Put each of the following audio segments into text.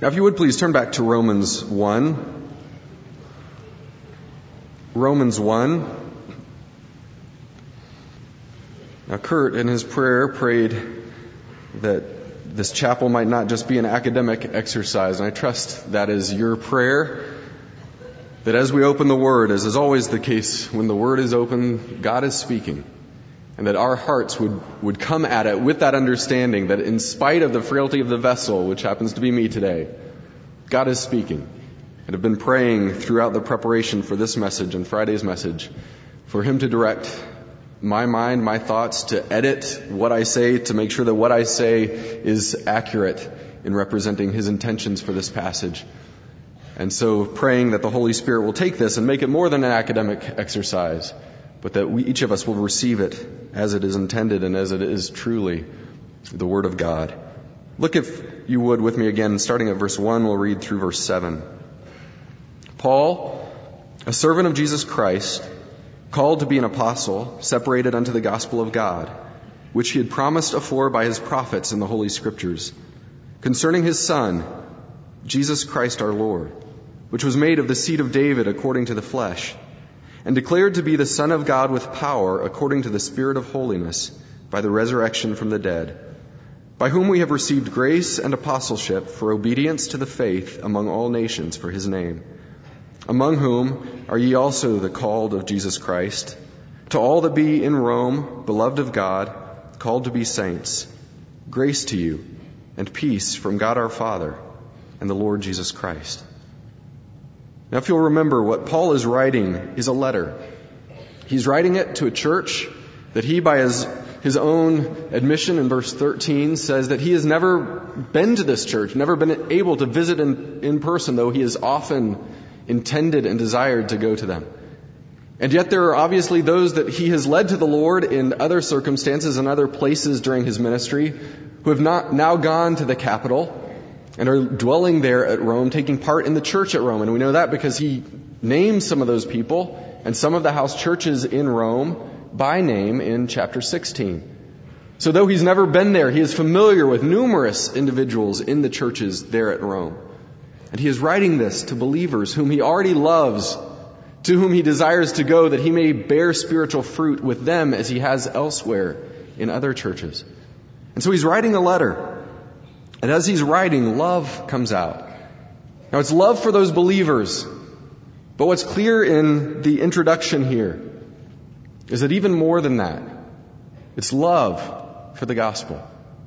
Now, if you would please turn back to Romans 1. Romans 1. Now, Kurt, in his prayer, prayed that this chapel might not just be an academic exercise, and I trust that is your prayer, that as we open the Word, as is always the case when the Word is open, God is speaking, and that our hearts would come at it with that understanding that in spite of the frailty of the vessel, which happens to be me today, God is speaking. And have been praying throughout the preparation for this message and Friday's message for Him to direct my mind, my thoughts, to edit what I say, to make sure that what I say is accurate in representing His intentions for this passage. And so praying that the Holy Spirit will take this and make it more than an academic exercise, but that each of us will receive it as it is intended and as it is truly the Word of God. Look, if you would, with me again, starting at verse 1, we'll read through verse 7. Paul, a servant of Jesus Christ, called to be an apostle, separated unto the gospel of God, which He had promised afore by His prophets in the Holy Scriptures, concerning His Son, Jesus Christ our Lord, which was made of the seed of David according to the flesh, and declared to be the Son of God with power according to the Spirit of holiness, by the resurrection from the dead, by whom we have received grace and apostleship for obedience to the faith among all nations for His name, among whom are ye also the called of Jesus Christ, to all that be in Rome, beloved of God, called to be saints, grace to you and peace from God our Father and the Lord Jesus Christ. Now, if you'll remember, what Paul is writing is a letter. He's writing it to a church that he, by his own admission in verse 13, says that he has never been to this church, never been able to visit in person, though he has often intended and desired to go to them. And yet there are obviously those that he has led to the Lord in other circumstances and other places during his ministry who have not now gone to the capital and are dwelling there at Rome, taking part in the church at Rome. And we know that because he names some of those people and some of the house churches in Rome by name in chapter 16. So though he's never been there, he is familiar with numerous individuals in the churches there at Rome. And he is writing this to believers whom he already loves, to whom he desires to go, that he may bear spiritual fruit with them as he has elsewhere in other churches. And so he's writing a letter. And as he's writing, love comes out. Now, it's love for those believers. But what's clear in the introduction here is that even more than that, it's love for the gospel.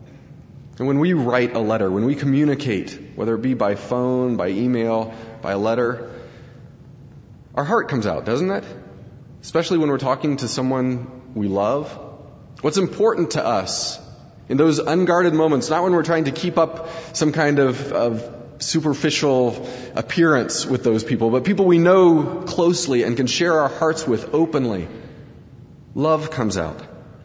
And when we write a letter, when we communicate, whether it be by phone, by email, by a letter, our heart comes out, doesn't it? Especially when we're talking to someone we love. What's important to us in those unguarded moments, not when we're trying to keep up some kind of superficial appearance with those people, but people we know closely and can share our hearts with openly, love comes out.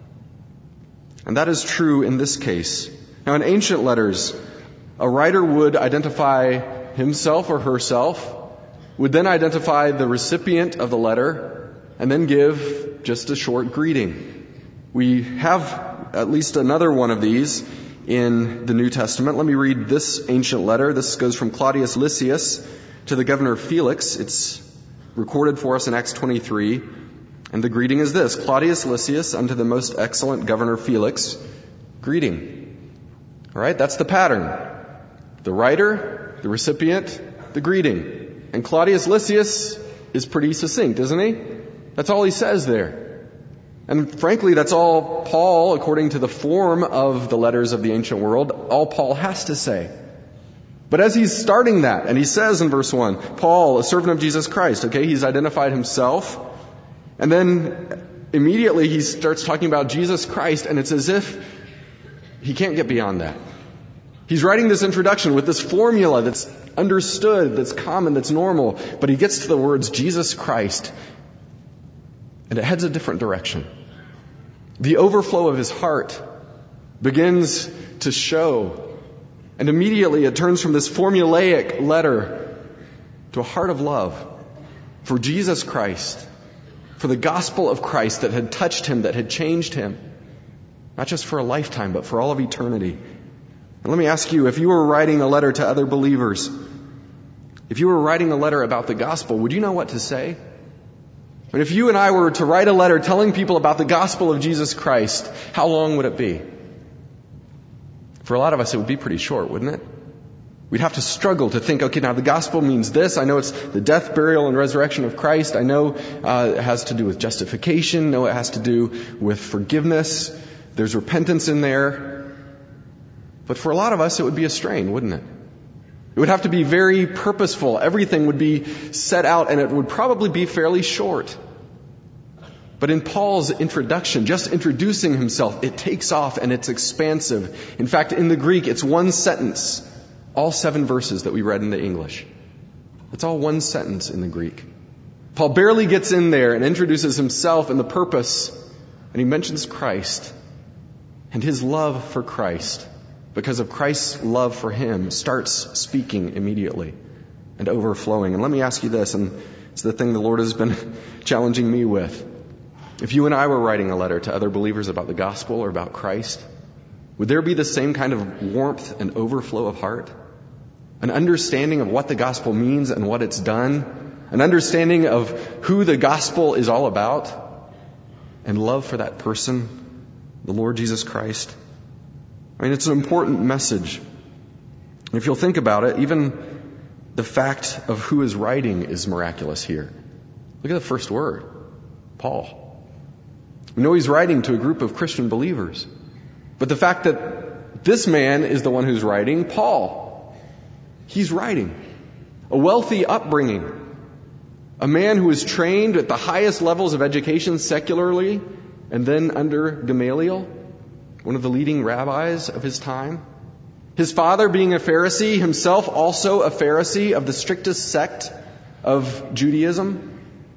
And that is true in this case. Now, in ancient letters, a writer would identify himself or herself, would then identify the recipient of the letter, and then give just a short greeting. We have at least another one of these in the New Testament. Let me read this ancient letter. This goes from Claudius Lysias to the governor Felix. It's recorded for us in Acts 23. And the greeting is this: Claudius Lysias unto the most excellent governor Felix, greeting. All right, that's the pattern. The writer, the recipient, the greeting. And Claudius Lysias is pretty succinct, isn't he? That's all he says there. And frankly, that's all Paul, according to the form of the letters of the ancient world, all Paul has to say. But as he's starting that, and he says in verse 1, Paul, a servant of Jesus Christ, okay, he's identified himself. And then immediately he starts talking about Jesus Christ, and it's as if he can't get beyond that. He's writing this introduction with this formula that's understood, that's common, that's normal, but he gets to the words Jesus Christ, and it heads a different direction. The overflow of his heart begins to show, and immediately it turns from this formulaic letter to a heart of love for Jesus Christ, for the gospel of Christ that had touched him, that had changed him, not just for a lifetime, but for all of eternity. And let me ask you, if you were writing a letter to other believers, if you were writing a letter about the gospel, would you know what to say? I mean, if you and I were to write a letter telling people about the gospel of Jesus Christ, how long would it be? For a lot of us, it would be pretty short, wouldn't it? We'd have to struggle to think, okay, now the gospel means this. I know it's the death, burial, and resurrection of Christ. I know it has to do with justification. I know it has to do with forgiveness. There's repentance in there. But for a lot of us, it would be a strain, wouldn't it? It would have to be very purposeful. Everything would be set out, and it would probably be fairly short. But in Paul's introduction, just introducing himself, it takes off and it's expansive. In fact, in the Greek, it's one sentence. All 7 verses that we read in the English. It's all one sentence in the Greek. Paul barely gets in there and introduces himself and the purpose, and he mentions Christ and his love for Christ. Because of Christ's love for him, starts speaking immediately and overflowing. And let me ask you this, and it's the thing the Lord has been challenging me with. If you and I were writing a letter to other believers about the gospel or about Christ, would there be the same kind of warmth and overflow of heart? An understanding of what the gospel means and what it's done? An understanding of who the gospel is all about? And love for that person, the Lord Jesus Christ? I mean, it's an important message. And if you'll think about it, even the fact of who is writing is miraculous here. Look at the first word, Paul. We know he's writing to a group of Christian believers. But the fact that this man is the one who's writing, Paul, he's writing. A wealthy upbringing. A man who was trained at the highest levels of education secularly and then under Gamaliel, one of the leading rabbis of his time. His father being a Pharisee, himself also a Pharisee of the strictest sect of Judaism.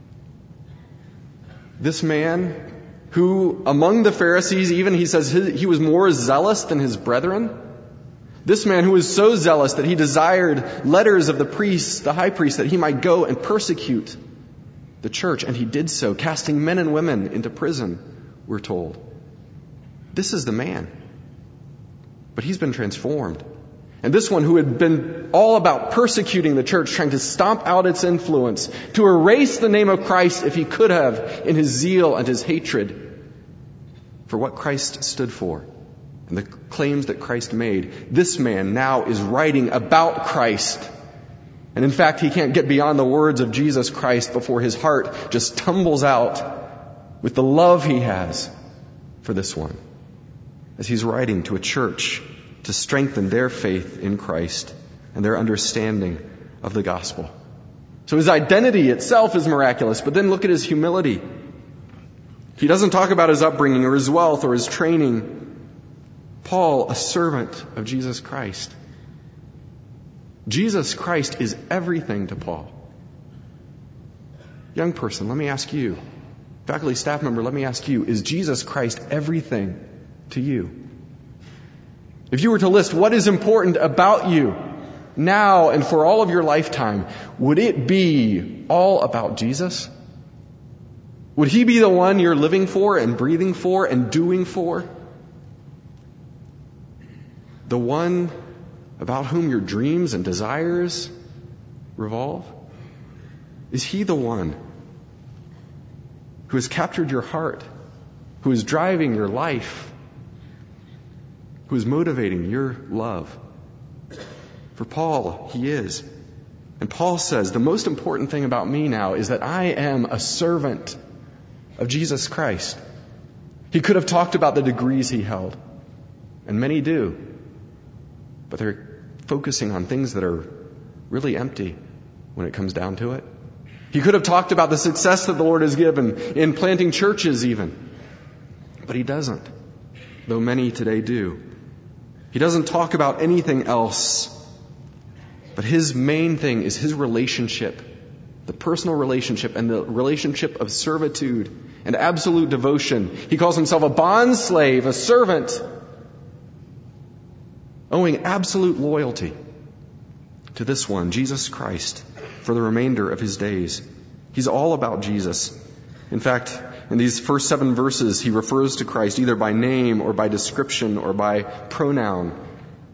This man who, among the Pharisees, even he says he was more zealous than his brethren. This man who was so zealous that he desired letters of the priests, the high priest, that he might go and persecute the church. And he did so, casting men and women into prison, we're told. This is the man. But he's been transformed. And this one who had been all about persecuting the church, trying to stomp out its influence, to erase the name of Christ if he could have in his zeal and his hatred for what Christ stood for and the claims that Christ made, this man now is writing about Christ. And in fact, he can't get beyond the words of Jesus Christ before his heart just tumbles out with the love he has for this one, as he's writing to a church to strengthen their faith in Christ and their understanding of the gospel. So his identity itself is miraculous, but then look at his humility. He doesn't talk about his upbringing or his wealth or his training. Paul, a servant of Jesus Christ. Jesus Christ is everything to Paul. Young person, let me ask you. Faculty staff member, let me ask you. Is Jesus Christ everything to you? If you were to list what is important about you now and for all of your lifetime, would it be all about Jesus? Would he be the one you're living for and breathing for and doing for? The one about whom your dreams and desires revolve? Is he the one who has captured your heart, who is driving your life, who is motivating your love? For Paul, he is. And Paul says, the most important thing about me now is that I am a servant of Jesus Christ. He could have talked about the degrees he held, and many do, but they're focusing on things that are really empty when it comes down to it. He could have talked about the success that the Lord has given in planting churches even, but he doesn't, though many today do. He doesn't talk about anything else, but his main thing is his relationship, the personal relationship and the relationship of servitude and absolute devotion. He calls himself a bond slave, a servant, owing absolute loyalty to this one, Jesus Christ, for the remainder of his days. He's all about Jesus. In fact, in these first 7 verses, he refers to Christ either by name or by description or by pronoun.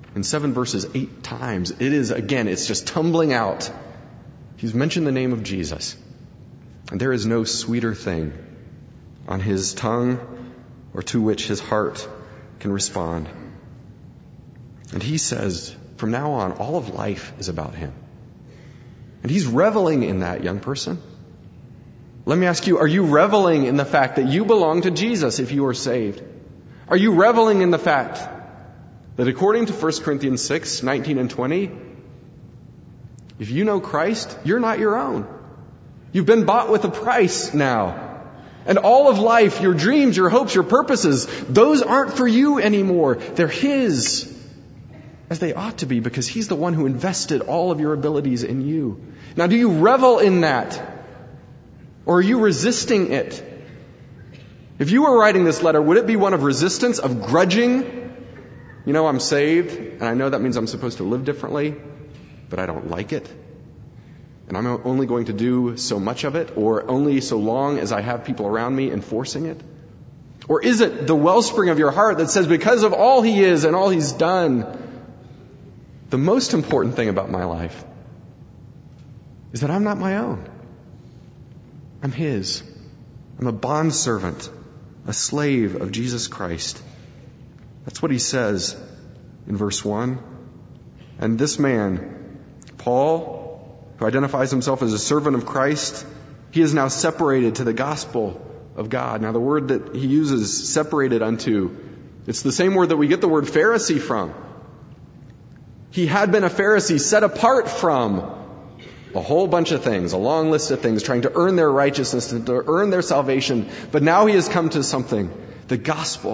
in 7 verses 8 times. It's just tumbling out. He's mentioned the name of Jesus. And there is no sweeter thing on his tongue or to which his heart can respond. And he says, from now on, all of life is about him. And he's reveling in that, young person. Let me ask you, are you reveling in the fact that you belong to Jesus if you are saved? Are you reveling in the fact that according to 1 Corinthians 6, 19 and 20, if you know Christ, you're not your own. You've been bought with a price now. And all of life, your dreams, your hopes, your purposes, those aren't for you anymore. They're His. As they ought to be, because He's the one who invested all of your abilities in you. Now, do you revel in that? Or are you resisting it? If you were writing this letter, would it be one of resistance, of grudging? You know, I'm saved, and I know that means I'm supposed to live differently, but I don't like it. And I'm only going to do so much of it, or only so long as I have people around me enforcing it? Or is it the wellspring of your heart that says, because of all He is and all He's done, the most important thing about my life is that I'm not my own. I'm His. I'm a bondservant, a slave of Jesus Christ. That's what he says in verse 1. And this man, Paul, who identifies himself as a servant of Christ, he is now separated to the gospel of God. Now the word that he uses, separated unto, it's the same word that we get the word Pharisee from. He had been a Pharisee set apart from a whole bunch of things, a long list of things, trying to earn their righteousness and to earn their salvation. But now he has come to something, the gospel.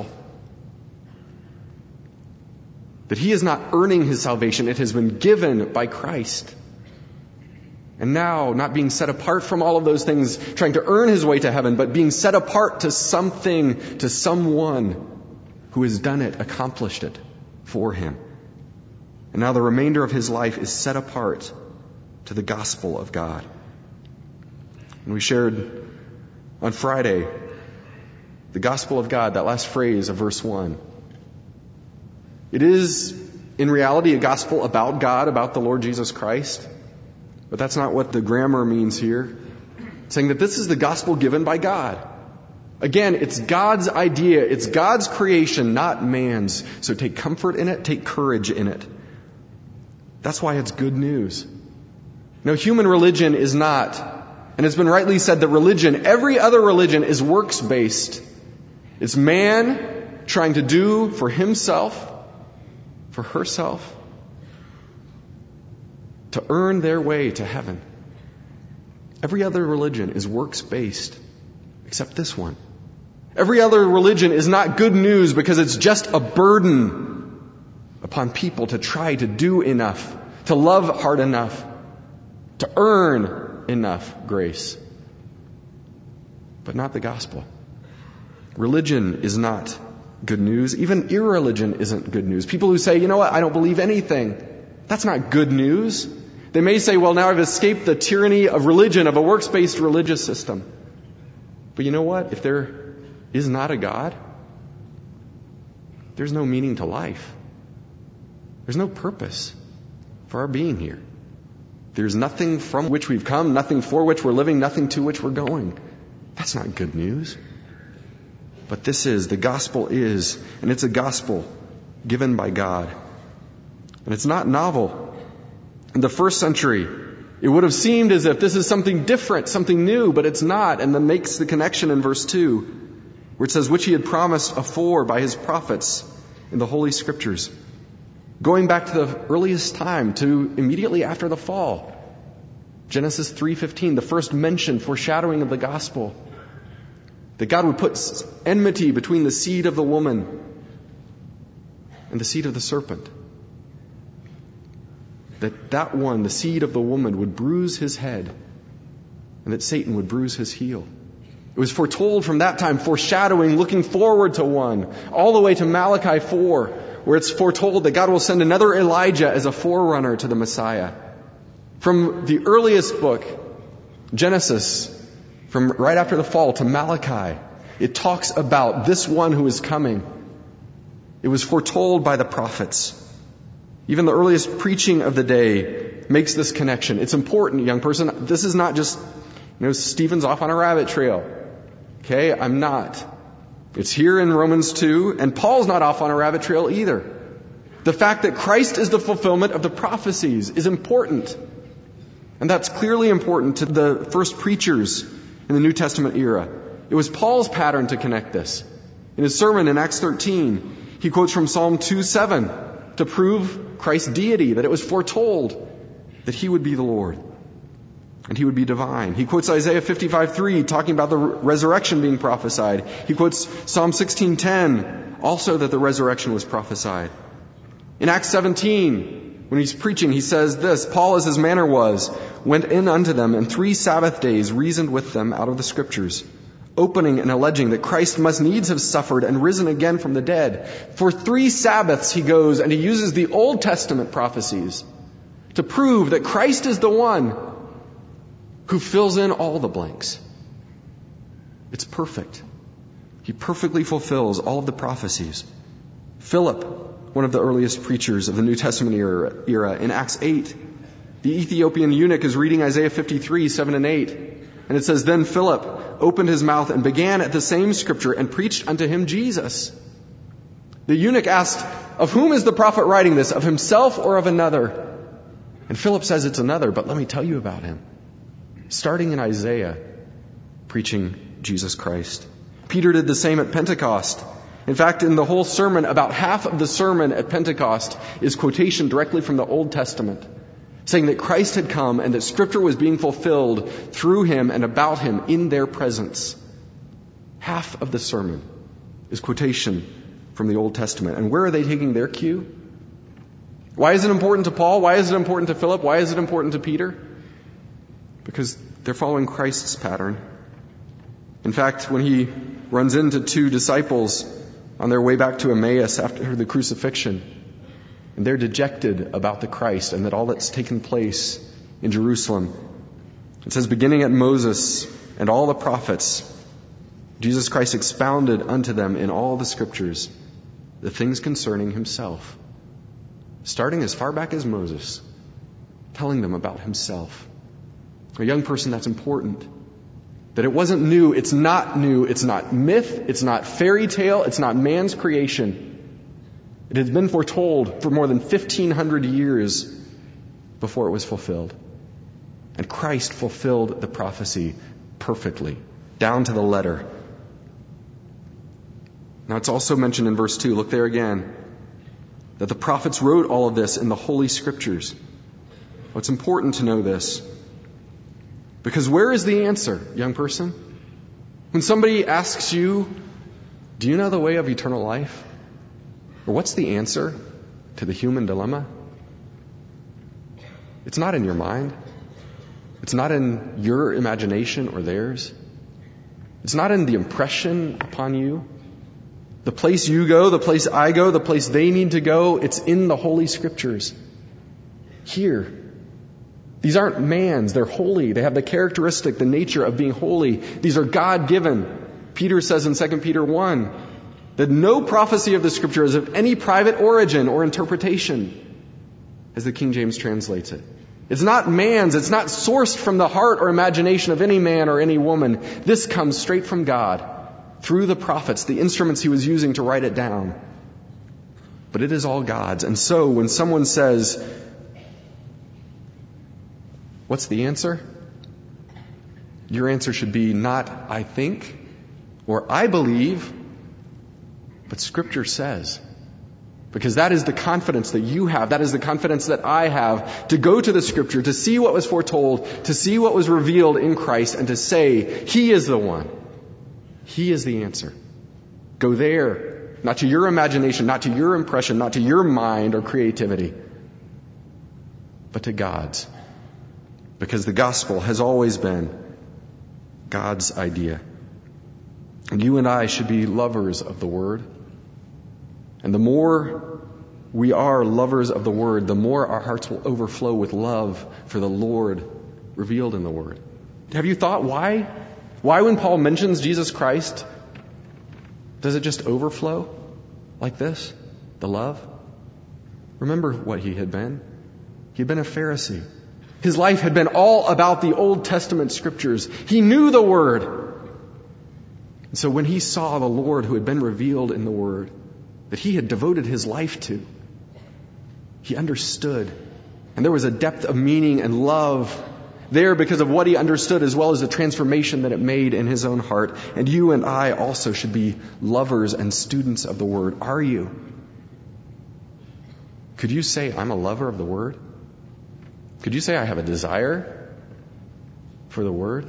That he is not earning his salvation. It has been given by Christ. And now, not being set apart from all of those things, trying to earn his way to heaven, but being set apart to something, to someone who has done it, accomplished it for him. And now the remainder of his life is set apart to the gospel of God. And we shared on Friday the gospel of God, that last phrase of verse 1. It is, in reality, a gospel about God, about the Lord Jesus Christ. But that's not what the grammar means here. It's saying that this is the gospel given by God. Again, it's God's idea. It's God's creation, not man's. So take comfort in it. Take courage in it. That's why it's good news. No, human religion is not. And it's been rightly said that religion, every other religion, is works-based. It's man trying to do for himself, for herself, to earn their way to heaven. Every other religion is works-based, except this one. Every other religion is not good news because it's just a burden upon people to try to do enough, to love hard enough, to earn enough grace. But not the gospel. Religion is not good news. Even irreligion isn't good news. People who say, you know what, I don't believe anything. That's not good news. They may say, well, now I've escaped the tyranny of religion, of a works-based religious system. But you know what? If there is not a God, there's no meaning to life. There's no purpose for our being here. There's nothing from which we've come, nothing for which we're living, nothing to which we're going. That's not good news. But this is, the gospel is, and it's a gospel given by God. And it's not novel. In the first century, it would have seemed as if this is something different, something new, but it's not. And then makes the connection in verse 2, where it says, which he had promised afore by his prophets in the Holy Scriptures. Going back to the earliest time, to immediately after the fall. Genesis 3:15, the first mention, foreshadowing of the gospel. That God would put enmity between the seed of the woman and the seed of the serpent. That one, the seed of the woman, would bruise his head, and that Satan would bruise his heel. It was foretold from that time, foreshadowing, looking forward to one, all the way to Malachi 4, where it's foretold that God will send another Elijah as a forerunner to the Messiah. From the earliest book, Genesis, from right after the fall to Malachi, it talks about this one who is coming. It was foretold by the prophets. Even the earliest preaching of the day makes this connection. It's important, young person. This is not just, Stephen's off on a rabbit trail. Okay? I'm not. It's here in Romans 2, and Paul's not off on a rabbit trail either. The fact that Christ is the fulfillment of the prophecies is important. And that's clearly important to the first preachers in the New Testament era. It was Paul's pattern to connect this. In his sermon in Acts 13, he quotes from Psalm 2:7 to prove Christ's deity, that it was foretold that he would be the Lord and he would be divine. He quotes Isaiah 55:3, talking about the resurrection being prophesied. He quotes Psalm 16:10, also that the resurrection was prophesied. In Acts 17, when he's preaching, he says this, Paul, as his manner was, went in unto them, and 3 Sabbath days reasoned with them out of the Scriptures, opening and alleging that Christ must needs have suffered and risen again from the dead. For 3 Sabbaths he goes and he uses the Old Testament prophecies to prove that Christ is the one who fills in all the blanks. It's perfect. He perfectly fulfills all of the prophecies. Philip, one of the earliest preachers of the New Testament era, in Acts 8, the Ethiopian eunuch is reading Isaiah 53:7-8. And it says, Then Philip opened his mouth and began at the same scripture and preached unto him Jesus. The eunuch asked, Of whom is the prophet writing this, of himself or of another? And Philip says it's another, but let me tell you about him. Starting in Isaiah, preaching Jesus Christ. Peter did the same at Pentecost. In fact, in the whole sermon, about half of the sermon at Pentecost is quotation directly from the Old Testament, saying that Christ had come and that Scripture was being fulfilled through him and about him in their presence. Half of the sermon is quotation from the Old Testament. And where are they taking their cue? Why is it important to Paul? Why is it important to Philip? Why is it important to Peter? Because they're following Christ's pattern. In fact, when he runs into 2 disciples on their way back to Emmaus after the crucifixion, and they're dejected about the Christ and that all that's taken place in Jerusalem. It says, beginning at Moses and all the prophets, Jesus Christ expounded unto them in all the Scriptures the things concerning himself. Starting as far back as Moses, telling them about himself. A young person, that's important. That it wasn't new, it's not myth, it's not fairy tale, it's not man's creation. It had been foretold for more than 1,500 years before it was fulfilled. And Christ fulfilled the prophecy perfectly, down to the letter. Now it's also mentioned in verse 2, look there again, that the prophets wrote all of this in the Holy Scriptures. Well, it's important to know this. Because where is the answer, young person? When somebody asks you, do you know the way of eternal life? Or what's the answer to the human dilemma? It's not in your mind. It's not in your imagination or theirs. It's not in the impression upon you. The place you go, the place I go, the place they need to go, it's in the Holy Scriptures. Here. These aren't man's, they're holy. They have the characteristic, the nature of being holy. These are God-given. Peter says in 2 Peter 1 that no prophecy of the Scripture is of any private origin or interpretation, as the King James translates it. It's not man's, it's not sourced from the heart or imagination of any man or any woman. This comes straight from God, through the prophets, the instruments he was using to write it down. But it is all God's. And so when someone says, what's the answer? Your answer should be not I think or I believe, but Scripture says. Because that is the confidence that you have. That is the confidence that I have to go to the Scripture, to see what was foretold, to see what was revealed in Christ, and to say, He is the one. He is the answer. Go there, not to your imagination, not to your impression, not to your mind or creativity, but to God's. Because the gospel has always been God's idea. And you and I should be lovers of the Word. And the more we are lovers of the Word, the more our hearts will overflow with love for the Lord revealed in the Word. Have you thought why? Why when Paul mentions Jesus Christ, does it just overflow like this? The love? Remember what he had been. He had been a Pharisee. His life had been all about the Old Testament scriptures. He knew the Word. And so when he saw the Lord who had been revealed in the Word, that he had devoted his life to, he understood. And there was a depth of meaning and love there because of what he understood, as well as the transformation that it made in his own heart. And you and I also should be lovers and students of the Word. Are you? Could you say, I'm a lover of the Word? Could you say, I have a desire for the Word?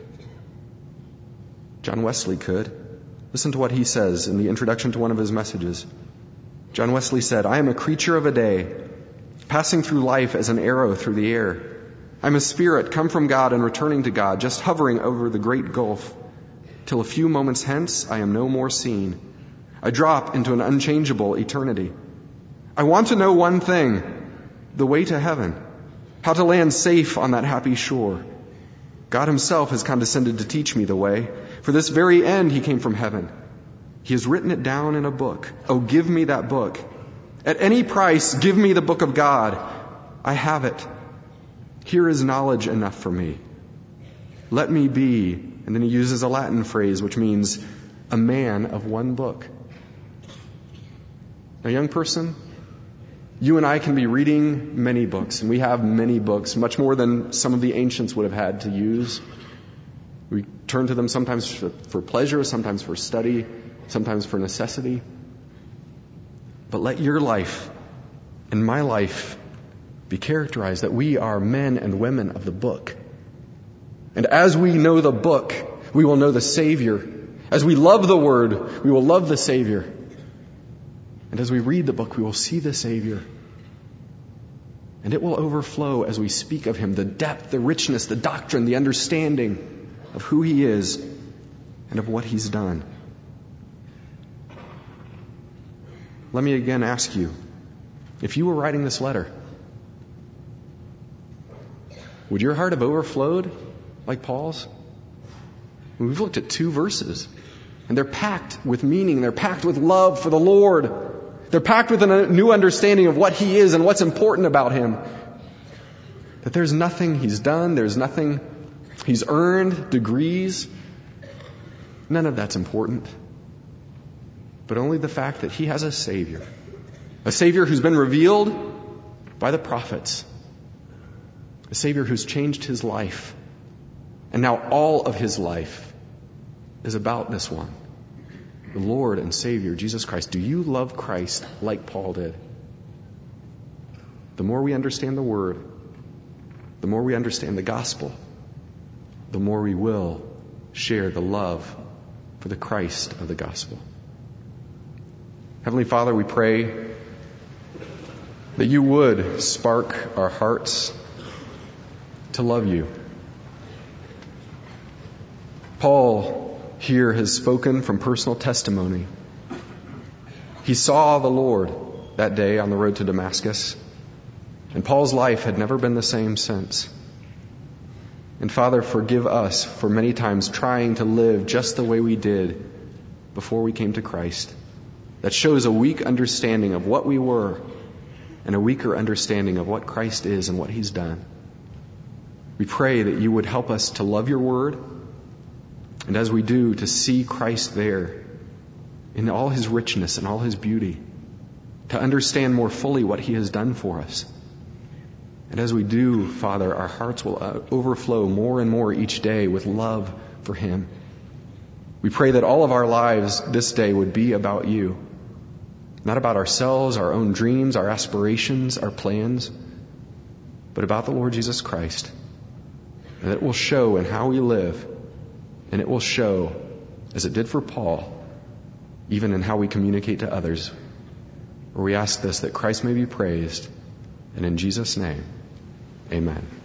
John Wesley could. Listen to what he says in the introduction to one of his messages. John Wesley said, I am a creature of a day, passing through life as an arrow through the air. I'm a spirit come from God and returning to God, just hovering over the great gulf, till a few moments hence I am no more seen. I drop into an unchangeable eternity. I want to know one thing, the way to heaven, how to land safe on that happy shore. God himself has condescended to teach me the way. For this very end he came from heaven. He has written it down in a book. Oh, give me that book. At any price, give me the book of God. I have it. Here is knowledge enough for me. Let me be, and then he uses a Latin phrase which means a man of one book. Now, young person, you and I can be reading many books, and we have many books, much more than some of the ancients would have had to use. We turn to them sometimes for pleasure, sometimes for study, sometimes for necessity. But let your life and my life be characterized that we are men and women of the book. And as we know the book, we will know the Savior. As we love the Word, we will love the Savior. And as we read the book, we will see the Savior. And it will overflow as we speak of Him, the depth, the richness, the doctrine, the understanding of who He is and of what He's done. Let me again ask you, if you were writing this letter, would your heart have overflowed like Paul's? We've looked at 2 verses, and they're packed with meaning. They're packed with love for the Lord. They're packed with a new understanding of what He is and what's important about Him. That there's nothing He's done, there's nothing He's earned, degrees. None of that's important. But only the fact that He has a Savior. A Savior who's been revealed by the prophets. A Savior who's changed His life. And now all of His life is about this one. The Lord and Savior, Jesus Christ. Do you love Christ like Paul did? The more we understand the Word, the more we understand the gospel, the more we will share the love for the Christ of the gospel. Heavenly Father, we pray that You would spark our hearts to love You. Paul here has spoken from personal testimony. He saw the Lord that day on the road to Damascus, and Paul's life had never been the same since. And Father, forgive us for many times trying to live just the way we did before we came to Christ. That shows a weak understanding of what we were and a weaker understanding of what Christ is and what He's done. We pray that You would help us to love Your Word, and as we do, to see Christ there in all His richness and all His beauty, to understand more fully what He has done for us. And as we do, Father, our hearts will overflow more and more each day with love for Him. We pray that all of our lives this day would be about You, not about ourselves, our own dreams, our aspirations, our plans, but about the Lord Jesus Christ. And it will show in how we live, and it will show, as it did for Paul, even in how we communicate to others. Where we ask this, that Christ may be praised, and in Jesus' name, amen.